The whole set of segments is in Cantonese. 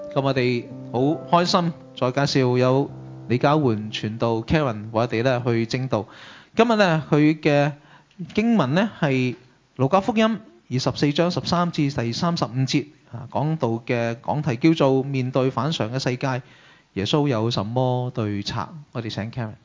咁我哋好開心，再介紹有李家媛傳道 Karen 為我哋咧去證道。今日咧佢嘅經文咧係路加福音24章13至第35節講道嘅講題叫做面對反常嘅世界，耶穌有什麼對策？我哋請 Karen。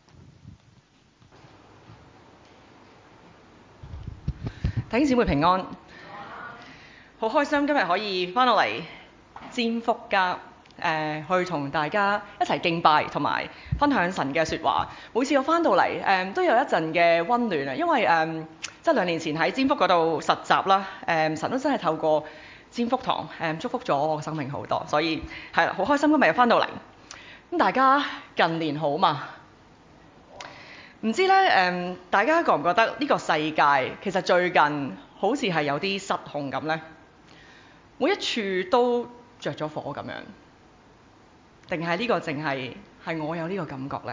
弟兄姊妹平安，好開心今日可以翻到嚟占福家，去同大家一齊敬拜同埋分享神嘅説話。每次我翻到嚟，都有一陣嘅溫暖啊，因為即係2年前喺占福嗰度實習啦，神都真係透過占福堂祝福咗我嘅生命好多，所以係啦，好開心今日又翻到嚟。咁大家近年好嘛？唔知咧，大家覺唔覺得呢個世界其實最近好似係有啲失控咁呢？每一處都着咗火咁樣，定係呢個淨係我有呢個感覺呢？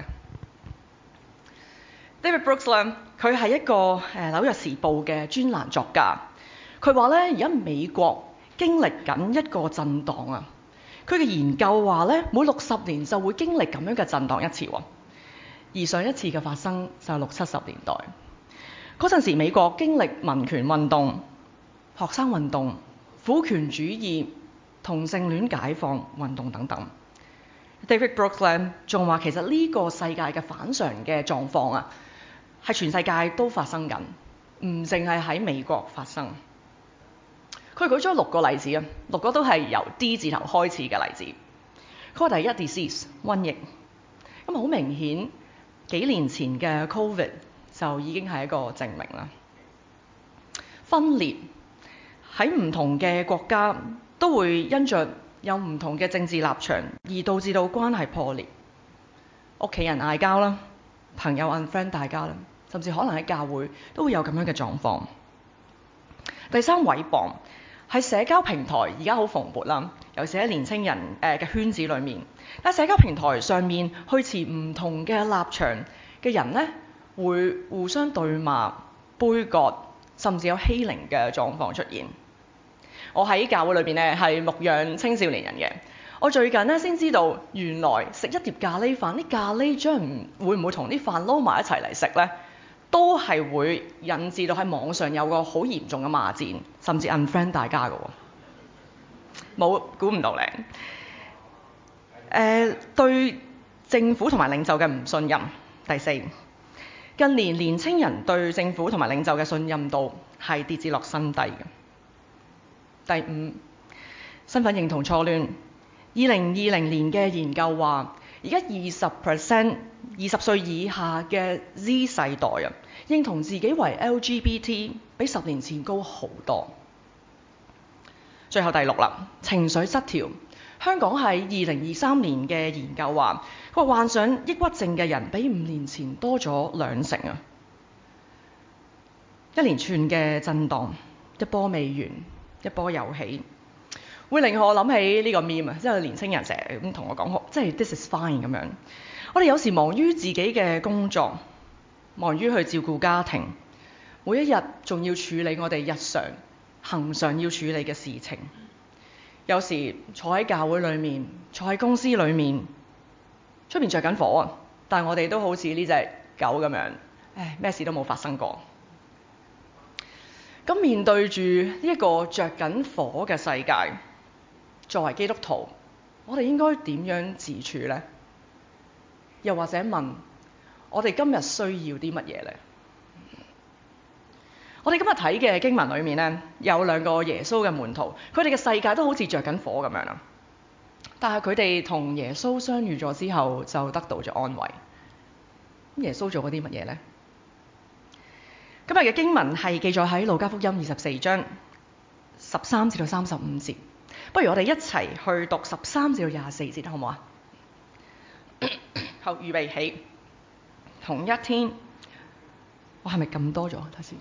David Brooks 咧，佢係一個紐約時報嘅專欄作家，佢話咧而家美國經歷緊一個震盪啊！佢嘅研究話咧，每60年就會經歷咁樣嘅震盪一次喎。而上一次嘅發生就係60-70年代嗰陣時，美國經歷民權運動、學生運動、婦權主義、同性戀解放運動等等。David Brooks 咧仲話，其實呢個世界嘅反常嘅狀況啊，係全世界都發生緊，唔淨係喺美國發生。佢舉咗6個例子啊，6個都係由 D 字頭開始嘅例子。佢話第一 disease 瘟疫，咁好明顯。幾年前嘅 Covid 就已經係一個證明啦。分裂喺唔同嘅國家都會因着有唔同嘅政治立場而導致到關係破裂，屋企人嗌交啦，朋友 unfriend 大家啦，甚至可能喺教會都會有咁樣嘅狀況。第三，毀謗喺社交平台而家好蓬勃啦，尤其是喺年青人嘅圈子裏面。但社交平台上面去持唔同嘅立場嘅人呢，會互相對罵、杯葛，甚至有欺凌嘅狀況出現。我喺教會裏邊呢係牧養青少年人嘅，我最近呢先知道，原來食一碟咖喱飯，啲咖喱醬會唔會同啲飯撈埋一齊嚟食呢？都係會引致到喺網上有個好嚴重嘅罵戰，甚至 unfriend 大家嘅喎。冇估唔到咧。對政府同埋領袖嘅唔信任。第四，近年年青人對政府同埋領袖嘅信任度係跌至落新低嘅。第五，身份認同錯亂。2020年嘅研究話，而家20% 20歲以下嘅 Z 世代啊，認同自己為 LGBT 比10年前高好多。最後第六啦，情緒失調。香港喺2023年嘅研究話，佢患上抑鬱症嘅人比5年前多咗20%啊！一連串嘅震盪，一波未完，一波又起，會令我諗起呢個 meme 啊，即係年青人成日咁同我講，即係 this is fine 咁樣。我哋有時忙於自己嘅工作，忙於去照顧家庭，每一日仲要處理我哋日常恆常要處理嘅事情。有時坐喺教會裏面，坐喺公司裏面，出面着緊火啊！但係我哋都好似呢隻狗咁樣，咩事都冇發生過。咁面對住呢一個着緊火嘅世界，作為基督徒，我哋應該點樣自處呢？又或者問我哋今日需要啲乜嘢呢？我哋今日睇嘅經文裏面呢，有2個耶穌嘅門徒，佢哋嘅世界都好似着緊火咁樣啦。但係佢哋同耶穌相遇咗之後，就得到咗安慰。咁耶穌做過啲乜嘢呢？今日嘅經文係記載喺路加福音24章13至到35節。不如我哋一齊去讀13至到24節，好唔好啊？好，預備起。同一天，我係咪咁多咗？睇先。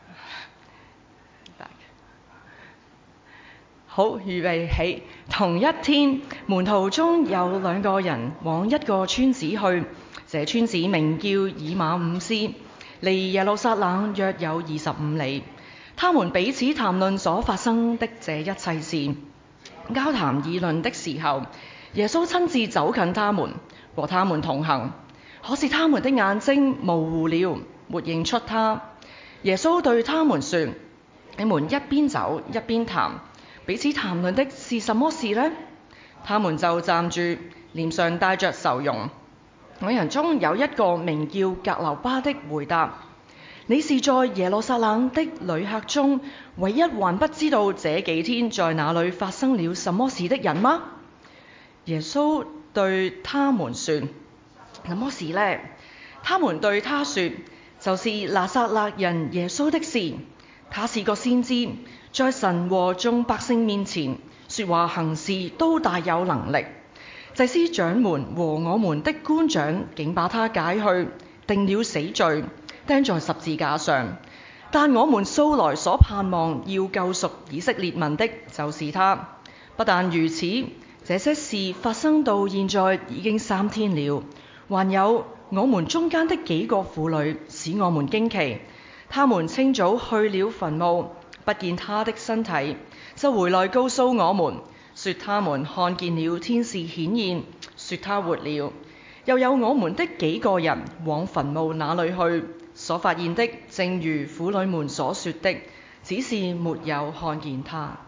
好，預備起。同一天，門徒中有2個人往一個村子去，這村子名叫以馬忤斯，離耶路撒冷約有25里。他們彼此談論所發生的這一切事。 交談議論的時候，耶穌親自走近他們，和他們同行。可是他們的眼睛模糊了，沒認出他。耶穌對他們說：你們一邊走一邊談，彼此談論的是什麼事呢？他們就站住，臉上帶着愁容。兩人中有一個名叫格留巴的回答：你是在耶路撒冷的旅客中唯一還不知道這幾天在哪裏發生了什麼事的人嗎？耶穌對他們說：什麼事呢？他們對他說：就是拿撒勒人耶穌的事。他是個先知，在神和眾百姓面前說話行事都大有能力。祭司長們和我們的官長竟把他解去，定了死罪，釘在十字架上。但我們素來所盼望要救贖以色列民的，就是他。不但如此，這些事發生到現在已經3天了，還有我們中間的幾個婦女使我們驚奇。他們清早去了墳墓，不見他的身體，就回來告訴我們，說他們看見了天使顯現，說他活了。又有我們的幾個人往墳墓那裏去，所發現的正如婦女們所說的，只是沒有看見他。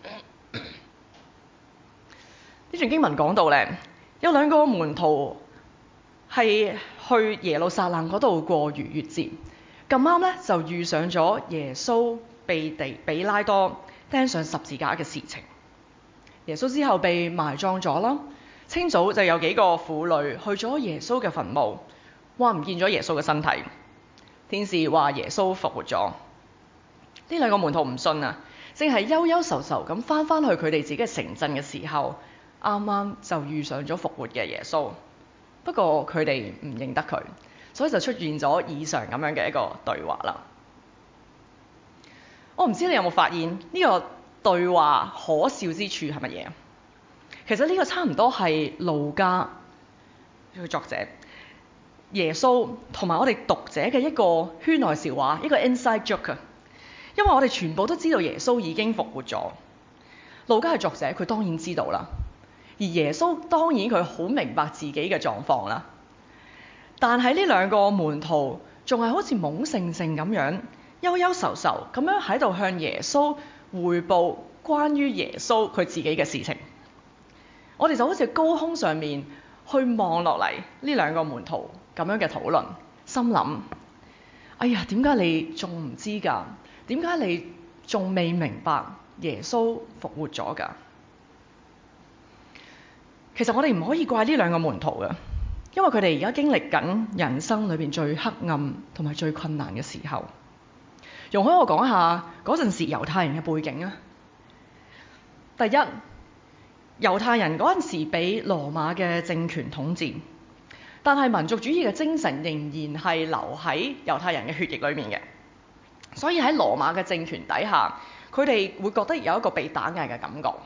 呢段經文講到呢，有2個門徒係去耶路撒冷嗰度過逾越節，咁啱呢，就遇上咗耶穌被比拉多釘上十字架嘅事情。耶穌之後被埋葬咗啦，清早就有幾個婦女去咗耶穌嘅墳墓，話唔見咗耶穌嘅身體。天使話耶穌復活咗。呢2個門徒唔信啊，淨係憂憂愁愁咁翻去佢哋自己嘅城鎮嘅時候，啱啱就遇上咗復活嘅耶穌。不過佢哋唔認得佢，所以就出現咗以上咁樣嘅一個對話啦。我唔知你有冇發現呢個對話可笑之處係乜嘢？其實呢個差唔多係路加呢個作者耶穌同埋我哋讀者嘅一個圈內笑話，一個 inside joke 啊。因為我哋全部都知道耶穌已經復活咗，路加係作者，佢當然知道啦。而耶穌當然佢好明白自己嘅狀況啦。但係呢2個門徒仲係好似懵盛盛咁樣，憂憂愁愁咁樣喺度向耶穌彙報關於耶穌佢自己嘅事情。我哋就好似高空上面去望落嚟呢2個門徒咁樣嘅討論，心諗：哎呀，點解你仲唔知㗎？點解你仲未明白耶穌復活咗㗎？其實我哋唔可以怪呢2個門徒嘅，因為佢哋而家經歷緊人生裏邊最黑暗同埋最困難嘅時候。容許我講下嗰陣時猶太人嘅背景啊。第一，猶太人嗰陣時俾羅馬嘅政權統治，但係民族主義嘅精神仍然係留喺猶太人嘅血液裏面嘅，所以喺羅馬嘅政權底下，佢哋會覺得有一個被打壓嘅感覺。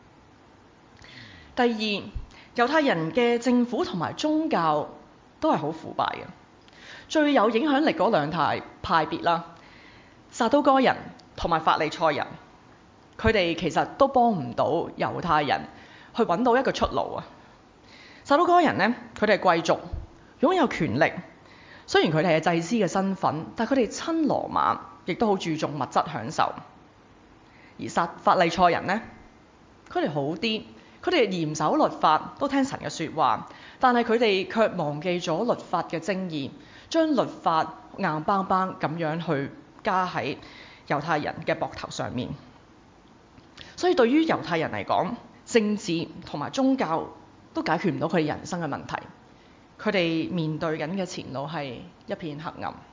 第二，猶太人嘅政府同埋宗教都係好腐敗嘅。最有影響力嗰2大派別啦，撒都該人同埋法利賽人，佢哋其實都幫唔到猶太人去揾到一個出路啊。撒都該人呢，佢哋係貴族，擁有權力。雖然佢哋係祭司嘅身份，但佢哋親羅馬，亦都好注重物質享受。而法利賽人呢，佢哋好啲，佢哋嚴守律法，都聽神嘅說話，但係佢哋卻忘記咗律法嘅精義，將律法硬邦邦咁樣去加喺猶太人嘅膊頭上面。所以對於猶太人嚟講，政治同埋宗教都解決唔到佢哋人生嘅問題。佢哋面對緊嘅前路係一片黑暗。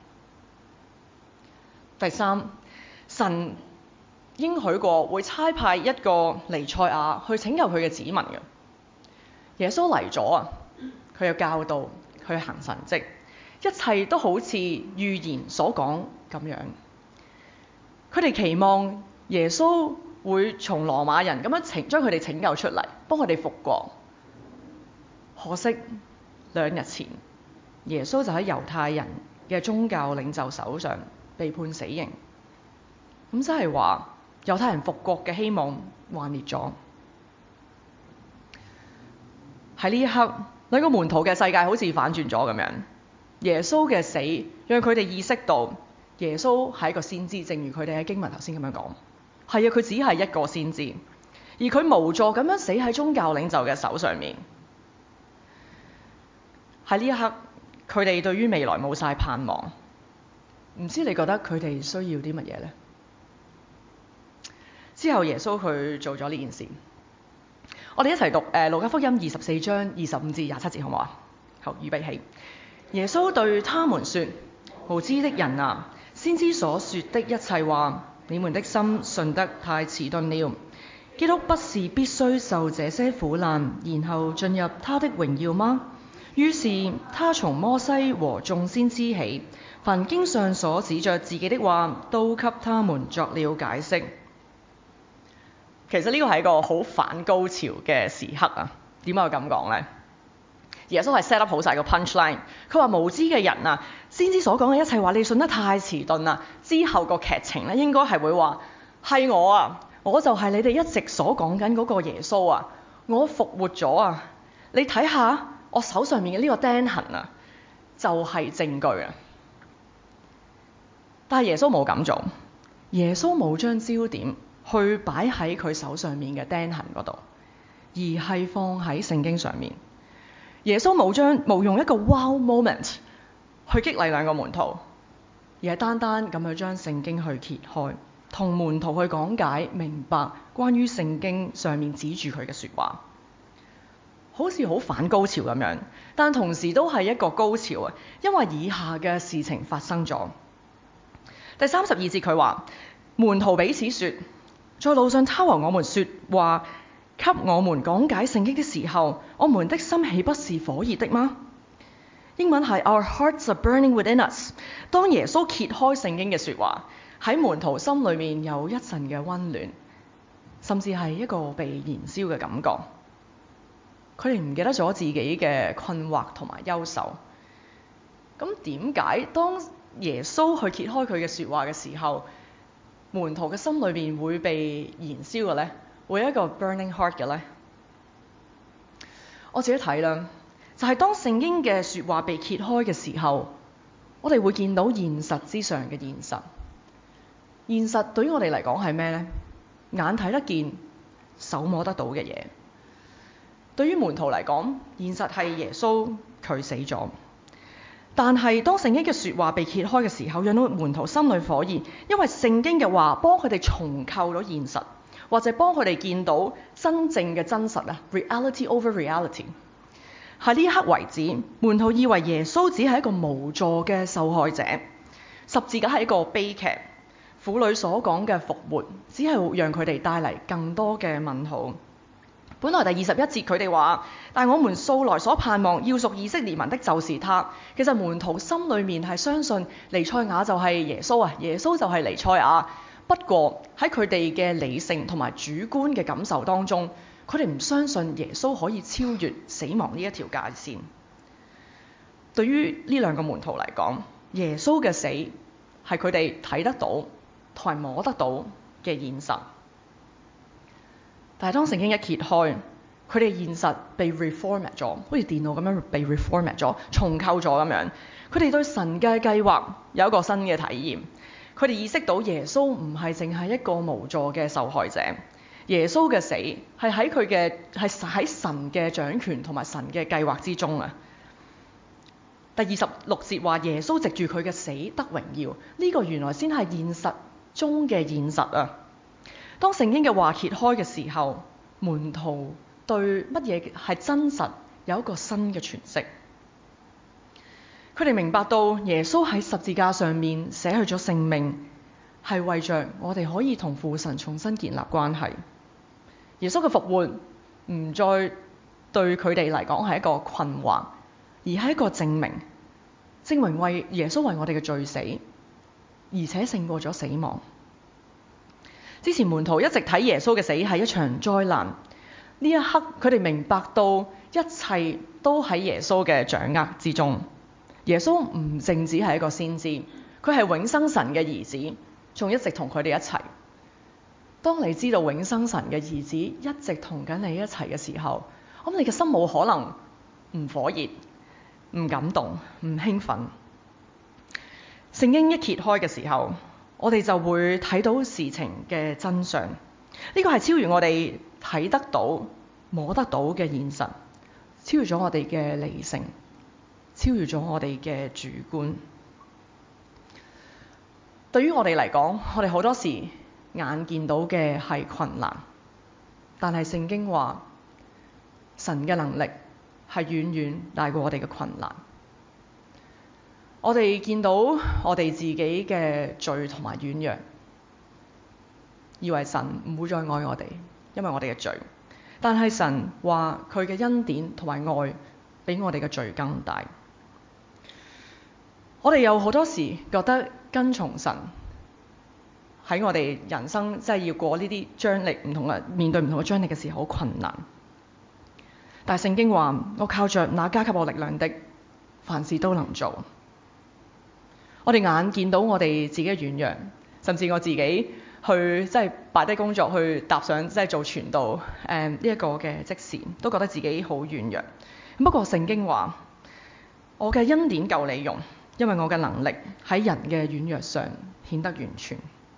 第三，神應許過會差派一個彌賽亞去拯救佢嘅子民嘅。耶穌嚟咗啊！佢有教導，佢行神蹟，一切都好似預言所講咁樣。佢哋期望耶穌會從羅馬人咁樣將佢哋拯救出嚟，幫佢哋復國。可惜2日前，耶穌就喺猶太人嘅宗教領袖手上被判死刑。咁即係話猶太人復國嘅希望幻滅咗。 喺呢一刻，兩個門徒嘅世界好似反轉咗咁樣。耶穌嘅死讓佢哋意識到耶穌係一個先知，正如佢哋喺經文頭先咁樣講。係啊，佢只係一個先知，而佢無助咁樣死喺宗教領袖嘅手上面。喺呢一刻，佢哋對於未來冇晒盼望。唔知你覺得佢哋需要啲乜嘢呢？之後耶穌佢做咗呢件事。我哋一齊讀路加福音24章25至27節好唔好啊？好，預備起。耶穌對他們說：無知的人啊，先知所說的一切話，你們的心信得太遲鈍了。基督不是必須受這些苦難，然後進入他的榮耀嗎？於是他從摩西和眾先知起，凡經上所指着自己的話，都給他們作了解釋。其實呢個係一個好反高潮嘅時刻啊！點解我咁講呢？耶穌係 set up 好晒個 punchline， 佢話無知嘅人啊，先知所講嘅一切話，你信得太遲鈍啦。之後個劇情咧應該係會話係我啊，我就係你哋一直所講緊嗰個耶穌啊，我復活咗啊！你睇下我手上面嘅呢個釘痕啊，就係證據啊！但係耶穌冇咁做，耶穌冇將焦點去擺喺佢手上面嘅釘痕嗰度，而係放喺聖經上面。耶穌冇用一個 wow moment 去激勵兩個門徒，而係單單咁樣將聖經去揭開，同門徒去講解明白關於聖經上面指住佢嘅說話，好似好反高潮咁樣，但同時都係一個高潮啊！因為以下嘅事情發生咗。第32節佢話，門徒彼此說，在路上他和我們說話，給我們講解聖經的時候，我們的心豈不是火熱的嗎？英文係 Our hearts are burning within us。當耶穌揭開聖經嘅說話，喺門徒心裏面有一陣嘅溫暖，甚至係一個被燃燒嘅感覺。佢哋唔記得咗自己嘅困惑同埋憂愁。咁點解當耶穌去揭開佢嘅說話嘅時候，門徒嘅心裏面會被燃燒嘅呢？會有一個 burning heart 嘅呢？我自己睇啦，就係當聖經嘅說話被揭開嘅時候，我哋會見到現實之上嘅現實。現實對於我哋嚟講係咩呢？眼睇得見、手摸得到嘅嘢。對於門徒嚟講，現實係耶穌佢死咗。但係當聖經嘅說話被揭開嘅時候，讓到門徒心裏火熱，因為聖經嘅話幫佢哋重構咗現實，或者幫佢哋見到真正嘅真實啊 ，reality over reality。喺呢一刻為止，門徒以為耶穌只係一個無助嘅受害者，十字架係一個悲劇，婦女所講嘅復活只係讓佢哋帶嚟更多嘅問號。本來第21節佢哋話，但我們素來所盼望要屬以色列民的就是他。其實門徒心裏面係相信彌賽亞就係耶穌啊，耶穌就係彌賽亞。不過喺佢哋嘅理性同埋主觀嘅感受當中，佢哋唔相信耶穌可以超越死亡呢一條界線。對於呢兩個門徒嚟講，耶穌嘅死係佢哋睇得到同埋摸得到嘅現實。但係當聖經一揭開，佢哋現實被 reformat 咗，好似電腦咁樣被 reformat 咗，重構咗咁樣。佢哋對神嘅計劃有一個新嘅體驗。佢哋意識到耶穌唔係淨係一個無助嘅受害者，耶穌嘅死係喺神嘅掌權同埋神嘅計劃之中啊。第26節話耶穌藉住佢嘅死得榮耀，呢個原來先係現實中嘅現實啊。當聖經嘅話揭開嘅時候，門徒對乜嘢係真實有一個新嘅詮釋。佢哋明白到耶穌喺十字架上面捨去咗性命，係為着我哋可以同父神重新建立關係。耶穌嘅復活唔再對佢哋嚟講係一個困惑，而係一個證明為耶穌為我哋嘅罪死，而且勝過咗死亡。之前門徒一直睇耶穌嘅死係一場災難，呢一刻佢哋明白到一切都喺耶穌嘅掌握之中。耶穌唔淨止係一個先知，佢係永生神嘅兒子，仲一直同佢哋一齊。當你知道永生神嘅兒子一直同緊你一齊嘅時候， 咁你嘅心冇可能唔火熱、唔感動、唔興奮。聖經一揭開嘅時候，我哋就會睇到事情嘅真相。呢個係超越我哋睇得到、摸得到嘅現實，超越咗我哋嘅理性，超越咗我哋嘅主觀。對於我哋嚟講，我哋好多時眼見到嘅係困難，但係聖經話神嘅能力係遠遠大過我哋嘅困難。我哋見到我哋自己嘅罪同埋軟弱，以為神唔會再愛我哋，因為我哋嘅罪。但係神話佢嘅恩典同埋愛比我哋嘅罪更大。我哋有好多時覺得跟從神喺我哋人生即係要過呢啲張力唔同嘅，面對唔同嘅張力嘅時候好困難。但係聖經話，我靠着那加給我力量的，凡事都能做。我哋眼見到我哋自己嘅軟弱，甚至我自己去即係擺低工作去踏上即係做傳道呢一個嘅職事，都覺得自己好軟弱。不過聖經話，我嘅恩典夠你用，因為我嘅能力喺人嘅軟弱上顯得完全。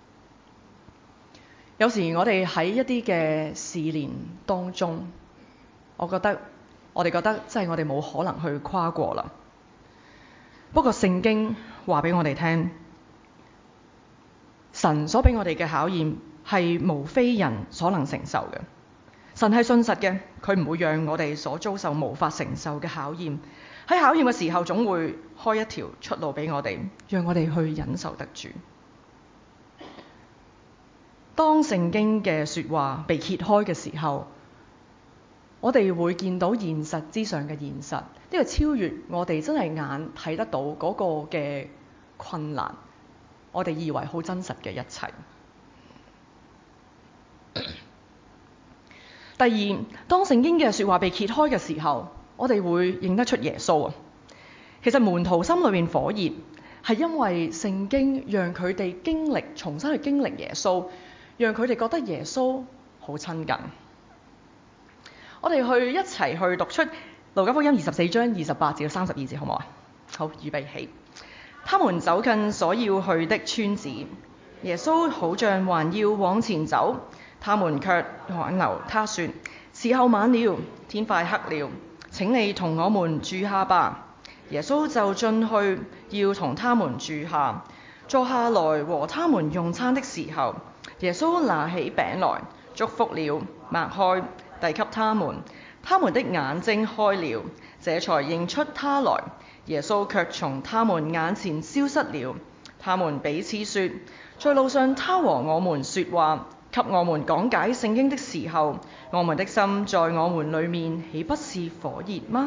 有時我哋喺一啲嘅試煉當中，我哋覺得即係我哋冇可能去跨過啦。不過聖經話俾我哋聽，神所俾我哋嘅考驗係無非人所能承受嘅。神係信實嘅，佢唔會讓我哋所遭受無法承受嘅考驗。喺考驗嘅時候，總會開一條出路俾我哋，讓我哋去忍受得住。當聖經嘅說話被揭開嘅時候，我哋會見到現實之上嘅現實，呢個超越我哋真係眼睇得到嗰個嘅困難，我哋以為好真實嘅一切。第二，當聖經嘅說話被揭開嘅時候，我哋會認得出耶穌啊。其實門徒心裏面火熱，係因為聖經讓佢哋重新去經歷耶穌，讓佢哋覺得耶穌好親近。我哋一齊去讀出路加福音24章28至32節，好唔好啊？好，預備起。他們走近所要去的村子，耶穌好像還要往前走，他們卻挽留他說：時候晚了，天快黑了，請你同我們住下吧。耶穌就進去要同他們住下，坐下來和他們用餐的時候，耶穌拿起餅來，祝福了，擘開，遞給他們，他們的眼睛開了，這才認出他來。耶穌卻從他們眼前消失了。他們彼此說：在路上他和我們說話，給我們講解聖經的時候，我們的心在我們裏面豈不是火熱嗎？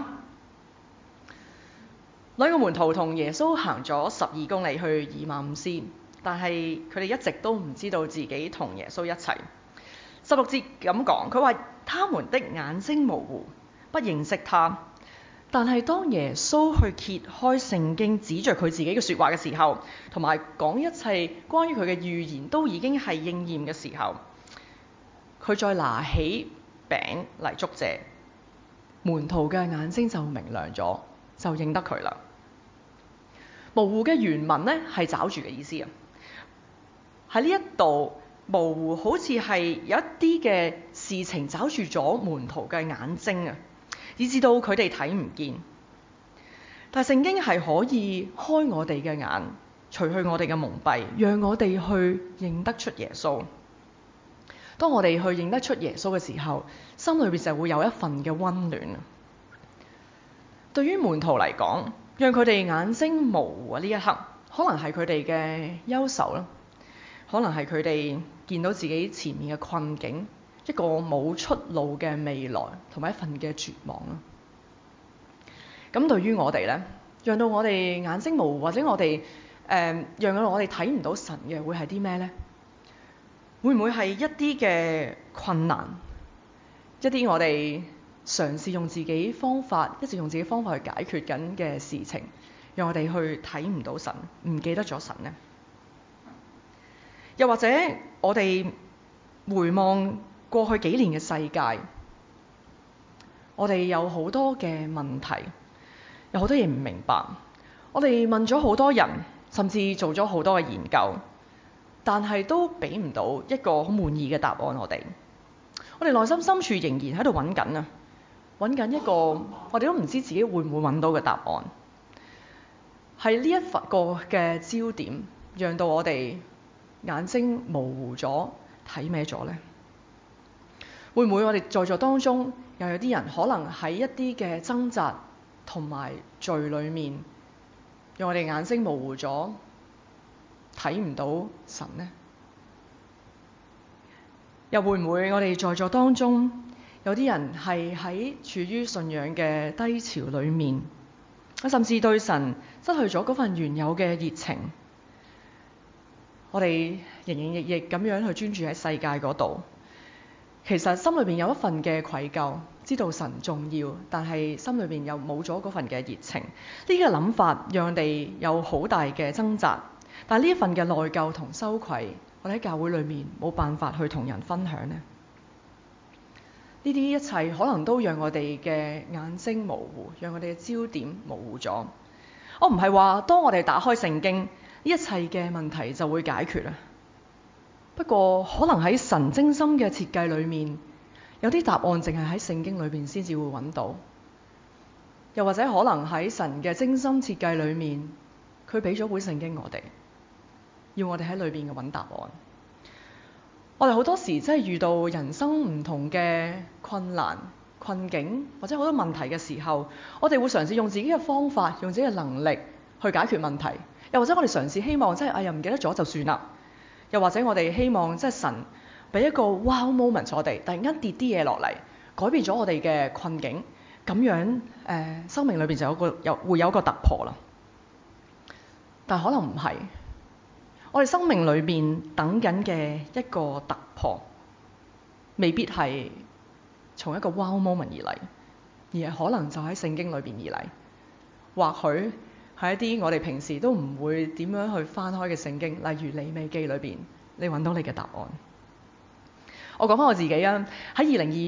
兩個門徒同耶穌行咗12公里去以馬忤斯，但係佢哋一直都唔知道自己同耶穌一齊。16節咁講，佢話他們的眼睛模糊，不認識他。但係當耶穌去揭開聖經，指着佢自己嘅說話嘅時候，同埋講一切關於佢嘅預言都已經係應驗嘅時候，佢再拿起餅嚟祝謝，門徒嘅眼睛就明亮咗，就認得佢啦。模糊嘅原文呢係抓住嘅意思啊。喺呢一度模糊好似係有一啲嘅事情抓住咗門徒嘅眼睛啊，以致到佢哋睇唔見。但係聖經係可以開我哋嘅眼，除去我哋嘅蒙蔽，讓我哋去認得出耶穌。當我哋去認得出耶穌嘅時候，心裏邊就會有一份嘅溫暖。對於門徒嚟講，讓佢哋眼睛模糊啊，呢一刻可能係佢哋嘅憂愁啦，可能係佢哋見到自己前面嘅困境，一個冇出路嘅未來，同埋一份嘅絕望啦。咁對於我哋呢，讓到我哋眼睛模糊，或者我哋讓到我哋睇唔到神嘅，會係啲咩呢？會唔會係一啲嘅困難，一啲我哋嘗試用自己方法，一直用自己方法去解決緊嘅事情，讓我哋去睇唔到神，唔記得咗神呢？又或者我哋回望過去幾年嘅世界， 我哋有好多嘅問題，有好多嘢唔明白。我哋問咗好多人，甚至做咗好多嘅研究，但係都俾唔到一個好滿意嘅答案。我哋內心深處仍然喺度揾緊啊，揾緊一個我哋都唔知自己會唔會揾到嘅答案。係呢一個嘅焦點，讓到我哋眼睛模糊咗，睇咩咗呢？會唔會我哋在座當中又有啲人可能喺一啲嘅掙扎同埋罪裏面，讓我哋眼睛模糊咗，睇唔到神呢？又會唔會我哋在座當中有啲人係喺處於信仰嘅低潮裏面，甚至對神失去咗嗰份原有嘅熱情？我哋營營役役咁樣去專注喺世界嗰度，其實心裏邊有一份嘅愧疚，知道神重要，但係心裏邊又冇咗嗰份嘅熱情。呢個諗法讓我哋有好大嘅掙扎，但係呢一份嘅內疚同羞愧，我哋喺教會裏面冇辦法去同人分享呢。呢啲一切可能都讓我哋嘅眼睛模糊，讓我哋嘅焦點模糊咗。我唔係話當我哋打開聖經，呢一切嘅問題就會解決啦。不過可能喺神精心嘅設計裏面，有啲答案淨係喺聖經裏面先至會揾到。又或者可能喺神嘅精心設計裏面，佢俾咗本聖經我哋，要我哋喺裏邊嘅揾答案。我哋好多時真係遇到人生唔同嘅困難、困境或者好多問題嘅時候，我哋會嘗試用自己嘅方法、用自己嘅能力去解決問題。又或者我哋嘗試希望真係又唔記得咗就算啦。又或者我哋希望即係神俾一個 wow moment 我哋，突然間跌啲嘢落嚟，改變咗我哋嘅困境，咁樣生命裏邊就會有一個突破啦。但可能唔係。我哋生命裏面等緊嘅一個突破，未必係從一個 wow moment 而嚟，而係可能就喺聖經裏邊而嚟。或許係一啲我哋平時都唔會點樣去翻開嘅聖經，例如利未記裏邊，你揾到你嘅答案。我講翻我自己啊，喺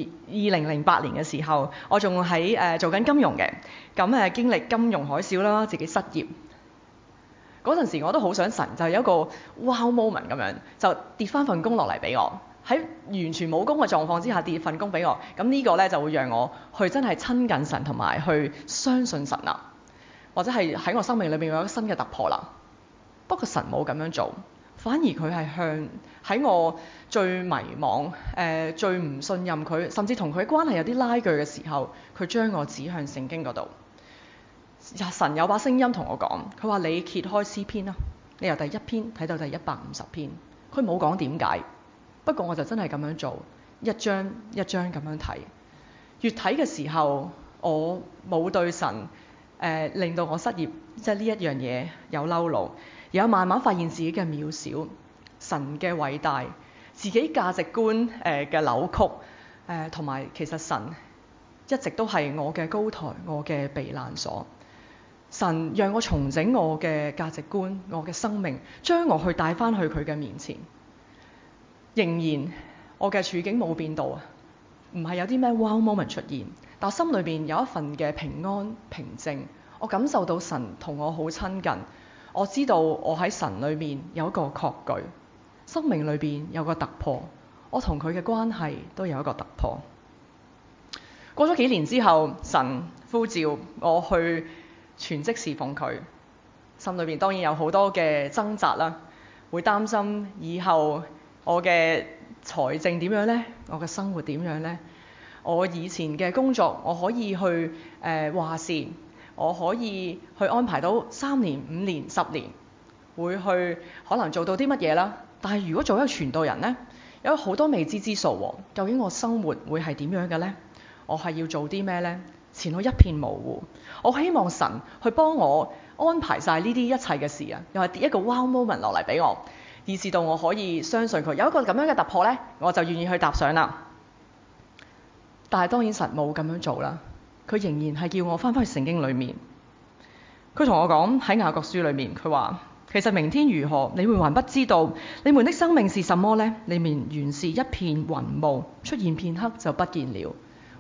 2008年嘅時候，我仲喺做緊金融嘅，咁經歷金融海嘯啦，自己失業。嗰陣時我都好想神就有一個 wow moment 咁樣，就跌翻份工落嚟俾我，喺完全冇工嘅狀況之下跌份工俾我，咁呢個呢，就會讓我去真係親近神同埋去相信神啦，或者係喺我生命裏面有一個新嘅突破啦。不過神冇咁樣做，反而佢係向喺我最迷茫、最唔信任佢，甚至同佢關係有啲拉鋸嘅時候，佢將我指向聖經嗰度。神有把聲音同我講，佢話你揭開詩篇啦，你由第1篇睇到第150篇。佢冇講點解，不過我就真係咁樣做，一章一章咁樣睇。越睇嘅時候，我冇對神令到我失業，即係呢一樣嘢有嬲怒，而有慢慢發現自己嘅渺小，神嘅偉大，自己價值觀嘅扭曲，同埋其實神一直都係我嘅高台，我嘅避難所。神讓我重整我嘅價值觀，我嘅生命，將我去帶翻去佢嘅面前。仍然我嘅處境冇變到啊，唔係有啲咩 wow moment 出現，但我心裏邊有一份嘅平安平靜。我感受到神同我好親近，我知道我喺神裏面有一個確據，生命裏邊有個突破，我同佢嘅關係都有一個突破。過咗幾年之後，神呼召我去全職侍奉佢，心裏邊當然有好多嘅掙扎啦，會擔心以後我嘅財政點樣呢？我嘅生活點樣呢？我以前嘅工作我可以去話事，我可以去安排到3年、5年、10年，會去可能做到啲乜嘢啦？但係如果做一個傳道人呢，有好多未知之數喎，究竟我生活會係點樣嘅呢？我係要做啲咩呢？前路一片模糊，我希望神去幫我安排晒呢啲一切嘅事啊，又係跌一個 wow moment 落嚟俾我，以至到我可以相信佢有一個咁樣嘅突破呢，我就願意去踏上啦。但係當然神冇咁樣做啦，佢仍然係叫我翻返去聖經裏面。佢同我講喺雅各書裏面，佢話其實明天如何，你們還不知道。你們的生命是什麼呢？你們原是一片雲霧，出現片刻就不見了。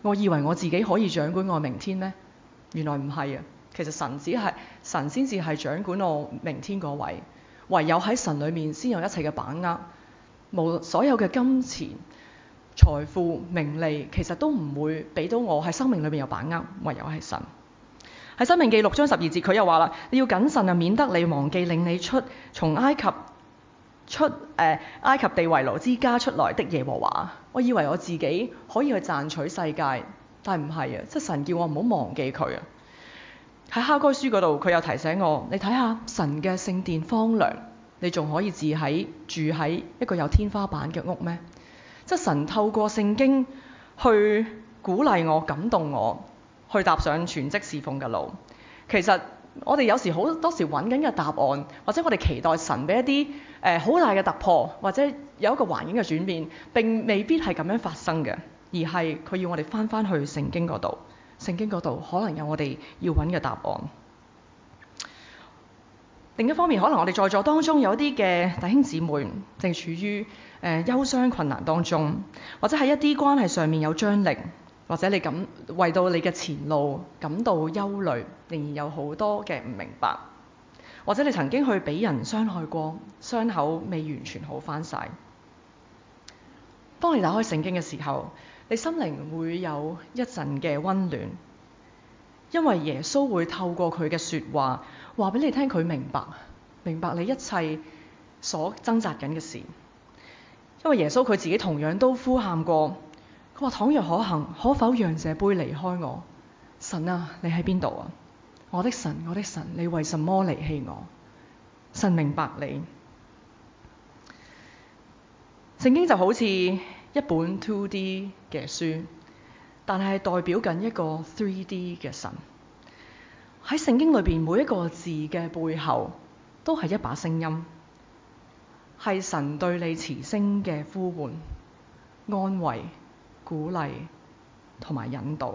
我以為我自己可以掌管我明天咩？原來唔係啊！其實神先至係掌管我明天嗰位，唯有喺神裏面先有一切嘅把握。所有嘅金錢、財富、名利，其實都唔會俾到我喺生命裏面有把握，唯有係神。喺申命記6章12節，佢又話啦：你要謹慎啊，免得你忘記領你從埃及地為奴之家出來的耶和華。我以為我自己可以去賺取世界，但係唔係啊！即係神叫我唔好忘記佢啊！喺哈該書嗰度，佢又提醒我：你睇下神嘅聖殿荒涼，你仲可以住喺一個有天花板嘅屋咩？即係神透過聖經去鼓勵我、感動我，去踏上全職侍奉嘅路。其實我哋有時好多時揾緊嘅答案，或者我哋期待神俾一啲好大嘅突破，或者有一個環境嘅轉變，並未必係咁樣發生嘅，而係佢要我哋翻去聖經嗰度。聖經嗰度可能有我哋要揾嘅答案。另一方面，可能我哋在座當中有一啲嘅弟兄姊妹正處於憂傷困難當中，或者喺一啲關係上面有張力，或者你為到你嘅前路感到憂慮，仍然有好多嘅唔明白，或者你曾經去俾人傷害過，傷口未完全好返晒。當你打開聖經嘅時候，你心靈會有一陣嘅溫暖，因為耶穌會透過佢嘅說話話俾你聽，佢明白你一切所掙扎緊嘅事。因為耶穌佢自己同樣都呼喊過，佢話：倘若可行，可否讓這杯離開我？神啊，你喺邊度啊？我的神，我的神，你為什麼離棄我？神明白你。聖經就好似一本 2D 嘅書，但係代表緊一個 3D 嘅神。喺聖經裏邊每一個字嘅背後都係一把聲音，係神對你慈聲嘅呼喚、安慰、鼓勵同埋引導。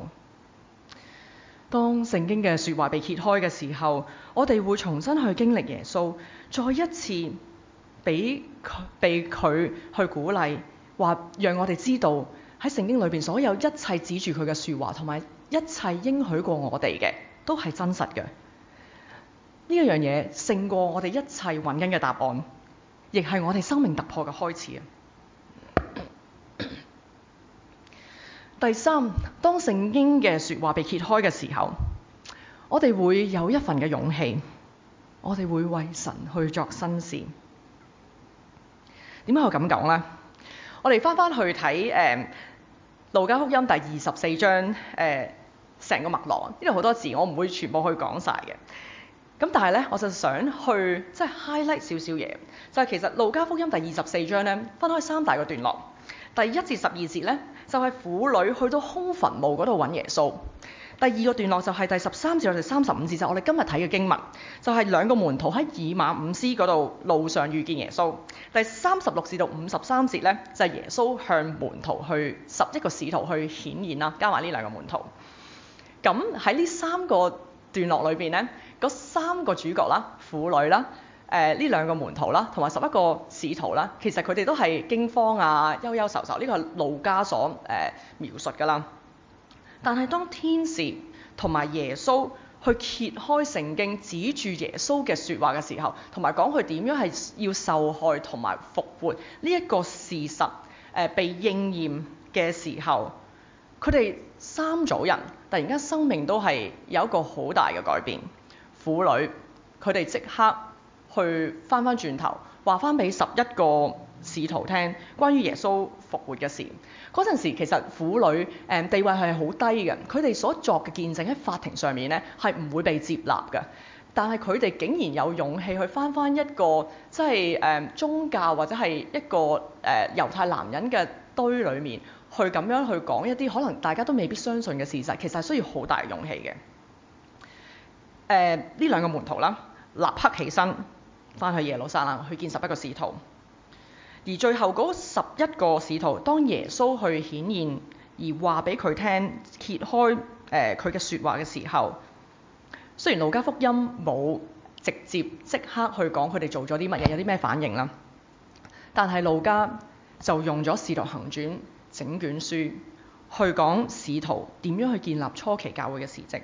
當聖經嘅說話被揭開嘅時候，我哋會重新去經歷耶穌，再一次被佢去鼓勵，話讓我哋知道喺聖經裏邊所有一切指住佢嘅說話，同埋一切應許過我哋嘅都係真實嘅。呢一樣嘢勝過我哋一切揾緊嘅答案，亦係我哋生命突破嘅開始啊！第三，當聖經嘅說話被揭開嘅時候，我哋會有一份嘅勇氣，我哋會為神去作新事。點解我咁講呢？我哋翻去睇路加福音第24章成個脈絡，呢度好多字，我唔會全部去講晒嘅。咁但係咧，我就想去即係 highlight 少少嘢，就係其實路加福音第24章咧分開3大個段落。第1至12節咧就係婦女去到空墳墓嗰度揾耶穌。第2個段落就係第13至到第35節，就係我哋今日睇嘅經文，就係2個門徒喺以馬忤斯嗰度路上遇見耶穌。第36至到53節咧就係耶穌向門徒去11個使徒去顯現啦，加埋呢2個門徒。咁喺呢3個段落裏邊咧，嗰3個主角啦、婦女啦、呢2個門徒啦，同埋11個使徒啦，其實佢哋都係驚慌啊、憂憂愁愁，呢個係路加所描述㗎啦。但係當天使同埋耶穌去揭開聖經，指住耶穌嘅說話嘅時候，同埋講佢點樣係要受害同埋復活呢一個事實被應驗嘅時候，佢哋3組人突然間生命都係有一個好大嘅改變。婦女佢哋即刻去翻轉頭話翻俾11個使徒聽關於耶穌復活嘅事。嗰陣時其實婦女地位係好低嘅，佢哋所作嘅見證喺法庭上面咧係唔會被接納嘅。但係佢哋竟然有勇氣去翻一個即係宗教或者係一個猶太男人嘅堆裡面，去咁樣去講一啲可能大家都未必相信嘅事實，其實係需要好大勇氣嘅。呢2個門徒啦，立刻起身翻去耶路撒冷去見11個使徒。而最後嗰11個使徒，當耶穌去顯現而話俾佢聽，揭開佢嘅說話嘅時候，雖然路加福音冇直接即刻去講佢哋做咗啲乜嘢，有啲咩反應啦，但係路加就用咗《使徒行傳》整卷書去講使徒點樣去建立初期教會嘅事蹟。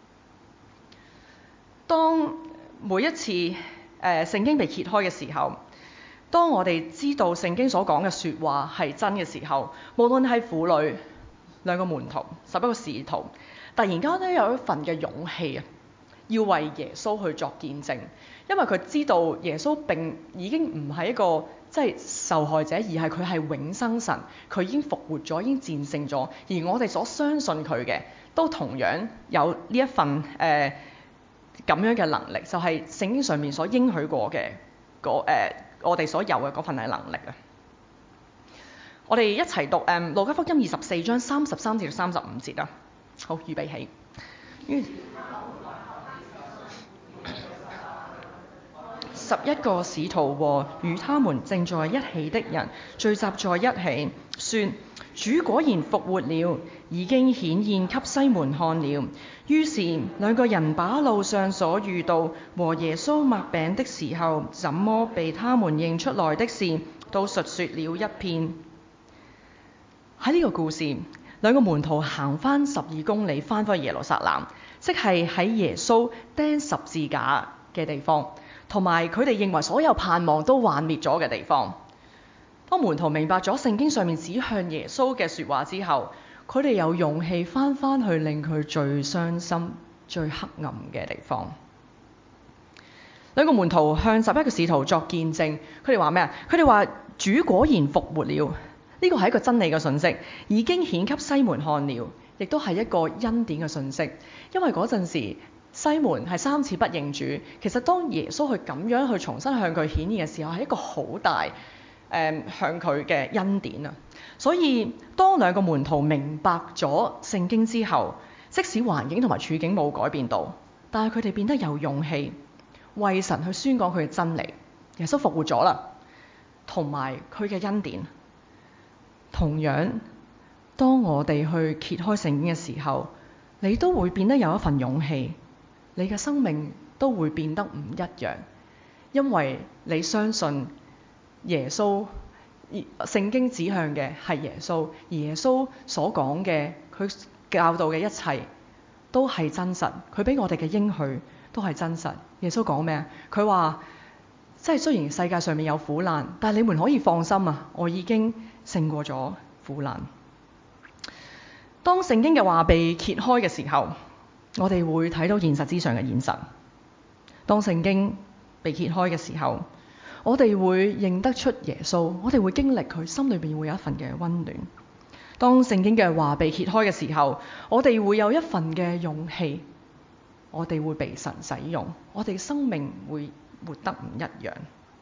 當每一次聖經被揭開嘅時候，當我哋知道聖經所講嘅説話係真嘅時候，無論係婦女、兩個門徒、11個使徒，突然間咧有一份嘅勇氣啊，要為耶穌去作見證，因為佢知道耶穌並已經唔係一個即係受害者，而係佢係永生神，佢已經復活咗，已經戰勝咗。而我哋所相信佢嘅，都同樣有呢一份咁樣嘅能力，就係聖經上面所應許過嘅我哋所有嘅嗰份嘅能力啊！我哋一齊讀路加福音24章33至35節啊！好，預備起。11個使徒和與他們正在一起的人聚集在一起，說：主果然復活了，已經顯現給西門看了。於是兩個人把路上所遇到和耶穌擘餅的時候，怎麼被他們認出來的事，都述說了一遍。喺呢個故事，兩個門徒行翻12公里翻返去耶路撒冷，即係喺耶穌釘十字架嘅地方，同埋佢哋認為所有盼望都幻滅咗嘅地方。當門徒明白咗聖經上面指向耶穌嘅説話之後，佢哋有勇氣翻去令佢最傷心、最黑暗嘅地方。兩個門徒向11個使徒作見證，佢哋話咩啊？佢哋話主果然復活了，呢個係一個真理嘅信息，已經顯給西門看了，亦都係一個恩典嘅信息。因為嗰陣時西門係3次不認主，其實當耶穌去咁樣去重新向佢顯現嘅時候，係一個好大向佢嘅恩典啊！所以當兩個門徒明白咗聖經之後，即使環境同埋處境冇改變到，但係佢哋變得有勇氣為神去宣講佢嘅真理。耶穌復活咗啦，同埋佢嘅恩典。同樣，當我哋去揭開聖經嘅時候，你都會變得有一份勇氣，你嘅生命都會變得唔一樣，因為你相信耶穌，聖經指向嘅係耶穌，而耶穌所講嘅，佢教導嘅一切都係真實，佢俾我哋嘅應許都係真實。耶穌講咩啊？佢話即係雖然世界上面有苦難，但係你們可以放心啊，我已經勝過咗苦難。當聖經嘅話被揭開嘅時候，我哋會睇到現實之上嘅現實。當聖經被揭開嘅時候，我哋會認得出耶穌，我哋會經歷佢，心裏邊會有一份嘅溫暖。當聖經嘅話被揭開嘅時候，我哋會有一份嘅勇氣，我哋會被神使用，我哋生命會活得唔一樣。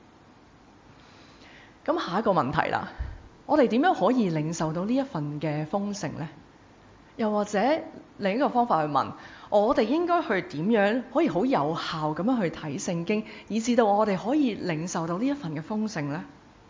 咁下一個問題啦，我哋點樣可以領受到呢一份嘅豐盛呢？又或者另一個方法去問，我哋應該去點樣可以好有效咁樣去睇聖經，以至到我哋可以領受到呢一份嘅豐盛呢？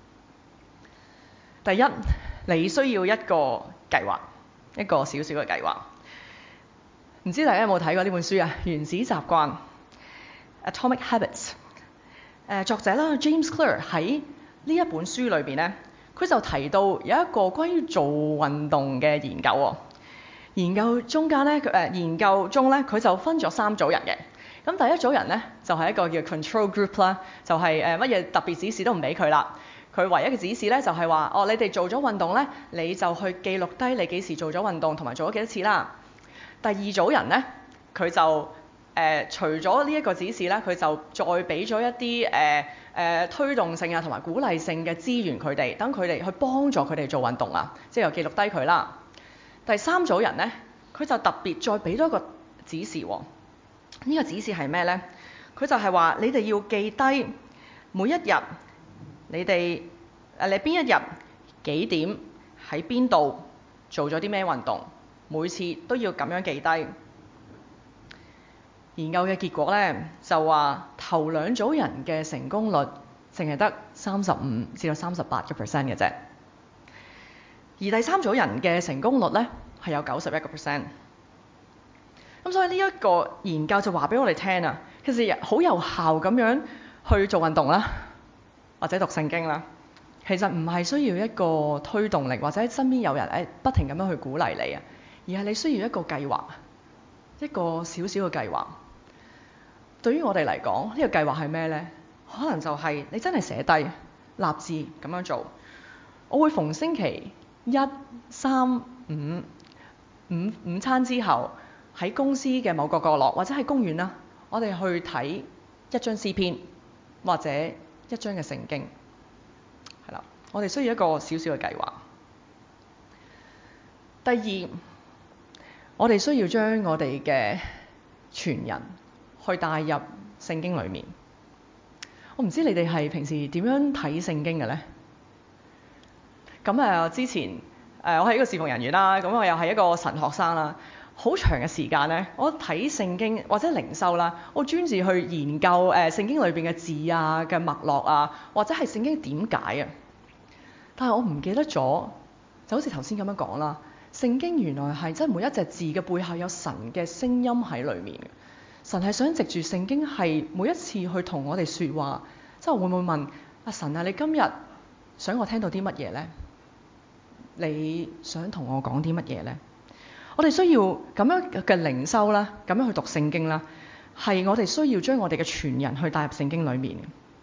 第一，你需要一個計劃，一個小小嘅計劃。唔知大家有冇睇過呢本書啊？《原子習慣》（Atomic Habits）。作者啦 James Clear 喺呢一本書裏邊咧，佢就提到有一個關於做運動嘅研究喎。研究中咧，佢就分咗3組人嘅。咁第一組人咧就係一個叫 control group 啦，就係乜嘢特別指示都唔俾佢啦。佢唯一嘅指示咧就係話，你哋做咗運動咧，你就去記錄低你幾時做咗運動同埋做咗幾多次啦。第二組人咧，佢就除咗呢一個指示咧，佢就再俾咗一啲推動性啊同埋鼓勵性嘅資源佢哋，等佢哋去幫助佢哋做運動啊，即係又記錄低佢啦。第三組人咧，佢就特別再俾多一個指示喎。呢個指示係咩咧？佢就係話你哋要記低每一日你邊一日幾點喺邊度做咗啲咩運動，每次都要咁樣記低。研究嘅結果咧就話頭2組人嘅成功率淨係得35%至到38% 嘅啫。而第3組人嘅成功率咧係有91%。咁所以呢一個研究就話俾我哋聽啊，其實好有效咁樣去做運動啦，或者讀聖經啦， 其實唔係需要一個推動力，或者身邊有人不停咁樣去鼓勵你啊，而係你需要一個計劃，一個小小嘅計劃。對於我哋嚟講，呢個計劃係咩呢？可能就係你真係寫低、立志咁樣做。我會逢星期一、三、午餐之後，喺公司嘅某個角落，或者喺公園啦，我哋去睇一章詩篇，或者一章嘅聖經。係啦，我哋需要一個小小嘅計劃。第二，我哋需要將我哋嘅全人去帶入聖經裡面。我唔知你哋係平時點樣睇聖經嘅呢？咁之前我係一個侍奉人員啦，咁我又係一個神學生啦。好長嘅時間呢，我睇聖經或者靈修啦，我專注去研究聖經裏邊嘅字啊嘅脈絡啊，或者係聖經點解啊。但係我唔記得咗，就好似頭先咁樣講啦，聖經原來係真係每一隻字嘅背後有神嘅聲音喺裏面。神係想藉住聖經係每一次去同我哋說話，即係會唔會問阿神啊，你今日想我聽到啲乜嘢呢？你想同我講啲乜嘢呢？我哋需要咁樣嘅靈修啦，咁樣去讀聖經啦，係我哋需要將我哋嘅全人去帶入聖經裡面，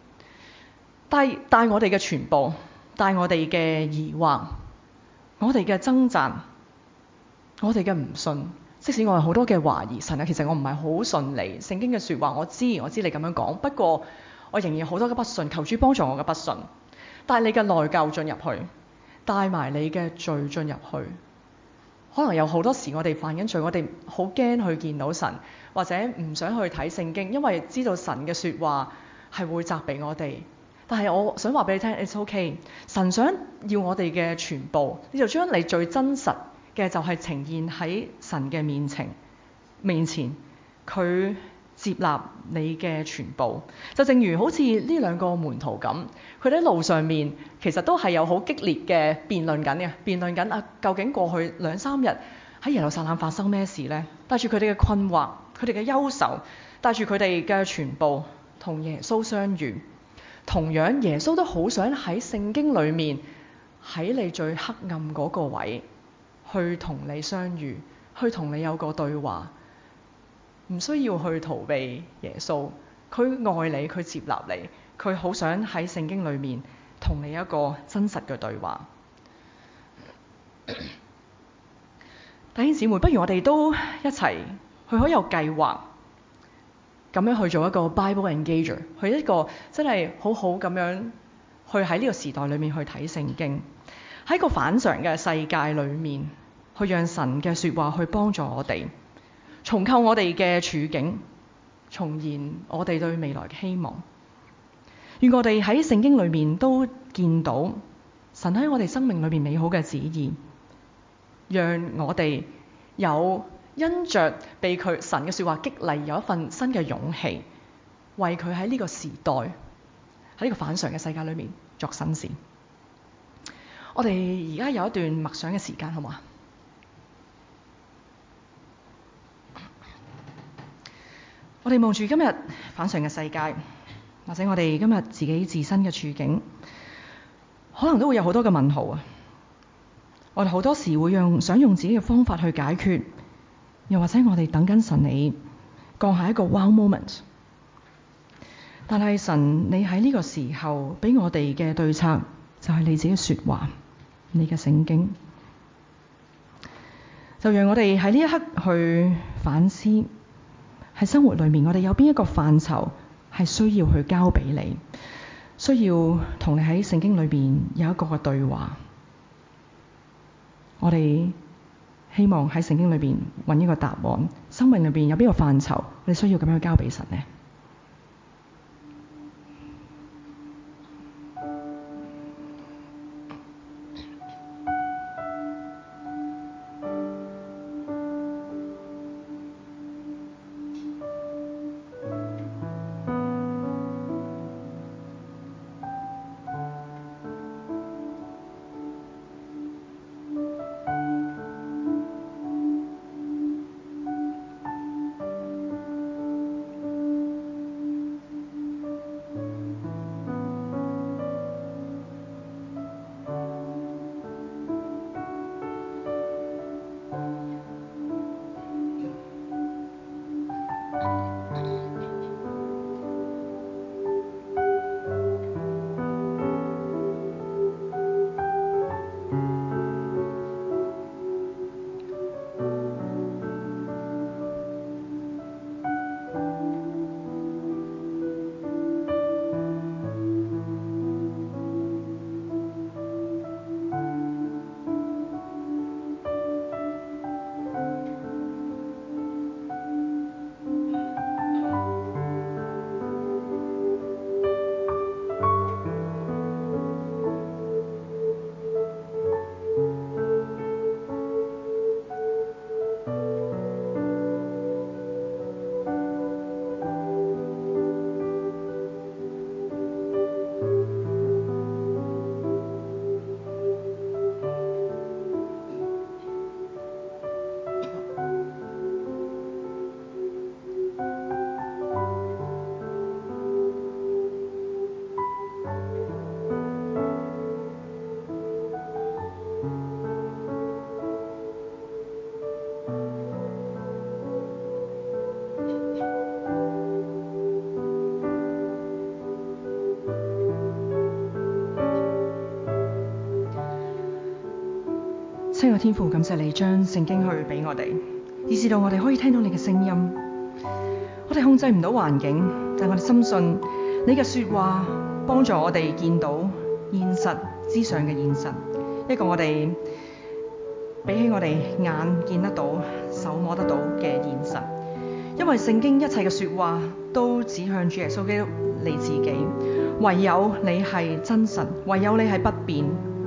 帶我哋嘅全部，帶我哋嘅疑惑，我哋嘅掙扎，我哋嘅唔信。即使我有好多嘅懷疑，神啊，其實我唔係好順利。聖經嘅説話我知你咁樣講，不過我仍然好多嘅不信，求主幫助我嘅不信。帶你嘅內疚進入去，帶埋你嘅罪進入去。可能有好多時我哋犯緊罪，我哋好驚去見到神，或者唔想去睇聖經，因為知道神嘅説話係會責備我哋。但係我想話俾你聽 ，it's okay。神想要我哋嘅全部，你就將你最真實嘅就係呈現喺神嘅面前，佢接納你嘅全部。就正如好似呢兩個門徒咁，佢哋喺路上面其實都係有好激烈嘅辯論緊啊，究竟過去2-3日喺耶路撒冷發生咩事呢？帶住佢哋嘅困惑，佢哋嘅憂愁，帶住佢哋嘅全部同耶穌相遇。同樣耶穌都好想喺聖經裡面，喺你最黑暗嗰個位去同你相遇，去同你有個對話，唔需要去逃避耶穌。佢愛你，佢接納你，佢好想喺聖經裡面同你一個真實嘅對話。弟兄姊妹，不如我哋都一齊去好有計劃咁樣去做一個 Bible Engager， 去一個真係好好咁樣去喺呢個時代裡面去睇聖經，喺個反常嘅世界裡面去讓神嘅説話去幫助我哋，重構我哋嘅處境，重燃我哋對未來嘅希望。願我哋喺聖經裡面都見到神喺我哋生命裏面美好嘅旨意，讓我哋有因着被神嘅説話激勵，有一份新嘅勇氣，為佢喺呢個時代，喺呢個反常嘅世界裏面作新事。我哋而家有一段默想嘅時間，好嗎？我哋望住今日反常嘅世界，或者我哋今日自己自身嘅處境，可能都會有好多嘅問號啊！我哋好多時會想用自己嘅方法去解決。又或者我哋等緊神你降下一個 wow moment， 但係神你喺呢個時候俾我哋嘅對策就係你自己說話，你嘅聖經，就讓我哋喺呢一刻去反思，喺生活裏面我哋有邊一個範疇係需要去交俾你，需要同你喺聖經裏邊有一個嘅對話。我哋希望喺聖經裏邊揾一個答案，生命裏邊有邊個範疇你需要咁樣交俾神呢？ 親愛天父，感謝你將聖經去俾我哋，以致到我哋可以聽到你嘅聲音。我哋控制唔到環境，但我哋深信你嘅說話幫助我哋見到現實之上嘅現實，一個我哋比起我哋眼見得到、手摸得到嘅現實。因為聖經一切嘅說話都指向主耶穌基督你自己，唯有你係真實，唯有你係不變。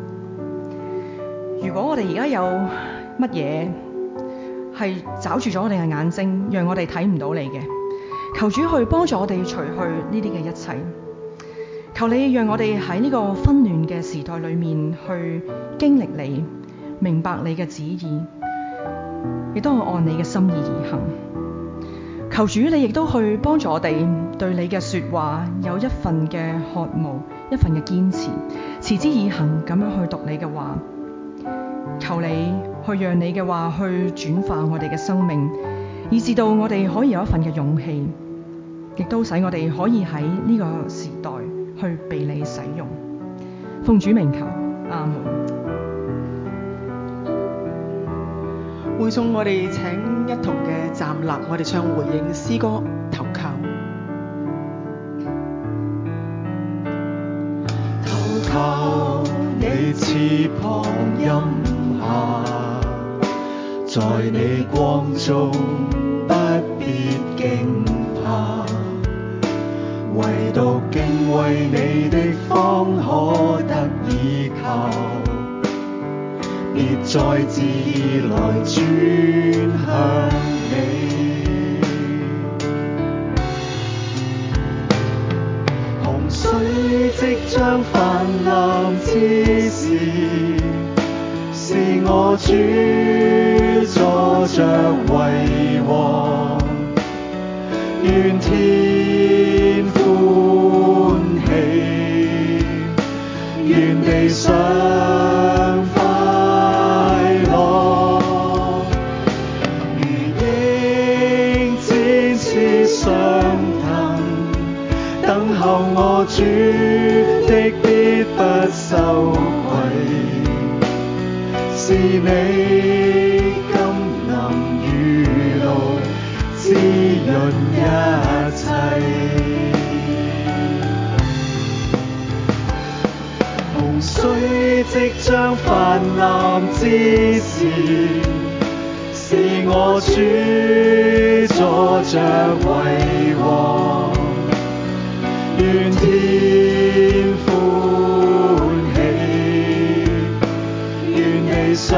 如果我哋而家有乜嘢係找住咗我哋嘅眼睛，讓我哋睇唔到你嘅，求主去幫助我哋除去呢啲嘅一切。求你讓我哋喺呢個紛亂嘅時代裏面去經歷你，明白你嘅旨意，亦都按你嘅心意而行。求主你亦都去幫助我哋對你嘅說話有一份嘅渴慕，一份嘅堅持，持之以恆咁樣去讀你嘅話。求你去讓你嘅話去轉化我哋嘅生命，以致到我哋可以有一份嘅勇氣，亦都使我哋可以喺呢個時代去被你使用。奉主名求，阿門。 會眾我哋請一同嘅站立，我哋唱回應詩歌投靠。 投靠你翅膀蔭下，在你光中不必驚怕，唯獨敬畏你的方可得依靠，別再自來轉向你。洪水即將泛濫之時，是我主坐着為王，願天歡喜，願地上快樂，如鷹展翅上騰，等候我主的必不羞愧。是你甘霖雨露滋潤一切，洪水即將泛濫之時，是我主坐着為王，願天歡喜，願地上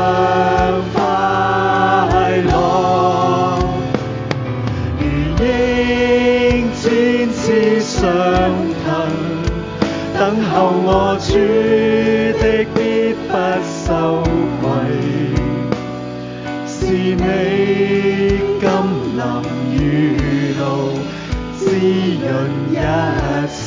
快樂，如鷹展翅上騰，等候我主的必不羞愧。是你甘霖雨露滋潤一切。